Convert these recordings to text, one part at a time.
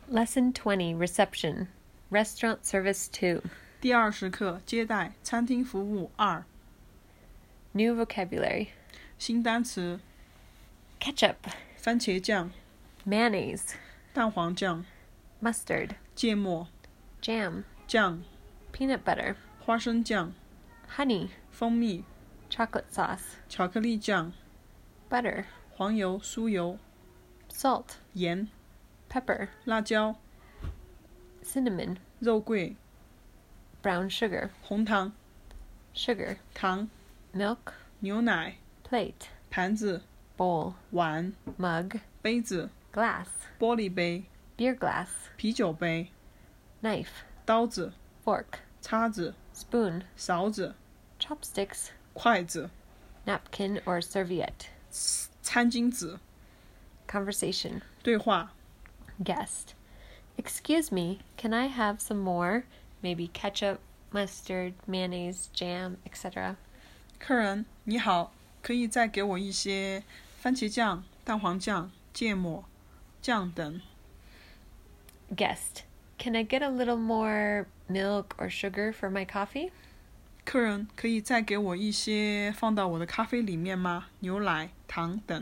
Lesson 20, Reception, Restaurant Service 2. 第20课接待餐厅服务2 New vocabulary. 新单词 Ketchup, 番茄酱 mayonnaise, 蛋黄酱 mustard, 芥末 jam, 酱 peanut butter, 花生酱 honey, 蜂蜜 chocolate sauce, 巧克力酱 butter, 黄油酥油 salt, 盐 pepper, 辣椒 cinnamon, 肉桂 brown sugar, 红糖 sugar, 糖 milk, 牛奶 plate, 盘子 bowl, 碗 mug, 杯子 glass, 玻璃杯 beer glass, 啤酒杯 knife, 刀子 fork, 叉子 spoon, 勺子 chopsticks, 筷子 napkin or serviette. 餐巾纸 Conversation. 对话 Guest. Excuse me, can I have some more? Maybe ketchup, mustard, mayonnaise, jam, etc. 客人你好，可以再给我一些番茄酱、蛋黄酱、芥末、酱等。 Guest. Can I get a little more milk or sugar for my coffee? 客人可以再给我一些放到我的咖啡里面吗？牛奶、糖等。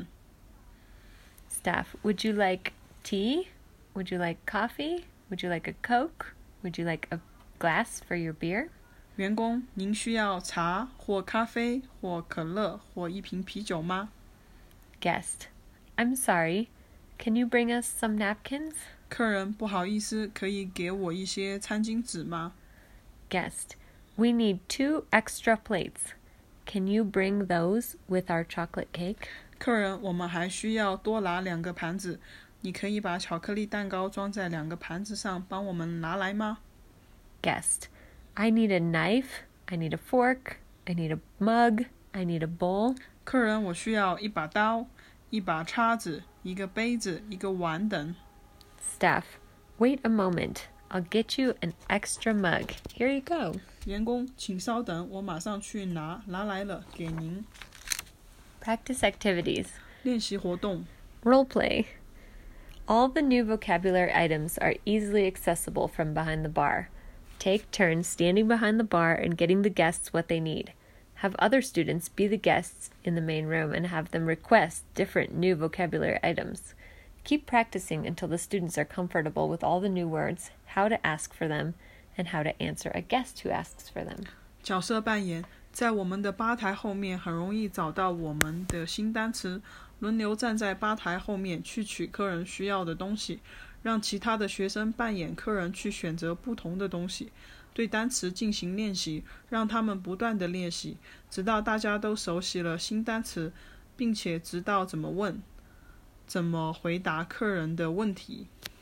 Staff. Would you like tea? Would you like coffee? Would you like a Coke? Would you like a glass for your beer? 员工，您需要茶或咖啡或可乐或一瓶啤酒吗？ Guest. I'm sorry. Can you bring us some napkins? 客人，不好意思，可以给我一些餐巾纸吗？ Guest. We need 2 extra plates. Can you bring those with our chocolate cake? 客人，我们还需要多拿2个盘子，你可以把巧克力蛋糕装在2个盘子上，帮我们拿来吗？ Guest. I need a knife. I need a fork. I need a mug. I need a bowl. 客人，我需要一把刀、一把叉子、一个杯子、一个碗等。 Staff. Wait a moment. I'll get you an extra mug. Here you go. 员工，请稍等，我马上去拿来了，给您。 Practice activities. 练习活动 Role play. All the new vocabulary items are easily accessible from behind the bar. Take turns standing behind the bar and getting the guests what they need. Have other students be the guests in the main room and have them request different new vocabulary items. Keep practicing until the students are comfortable with all the new words, how to ask for them, and how to answer a guest who asks for them. 角色扮演，在我们的吧台后面很容易找到我们的新单词，轮流站在吧台后面去取客人需要的东西，让其他的学生扮演客人去选择不同的东西，对单词进行练习，让他们不断的练习，直到大家都熟悉了新单词，并且知道怎么问、怎么回答客人的问题。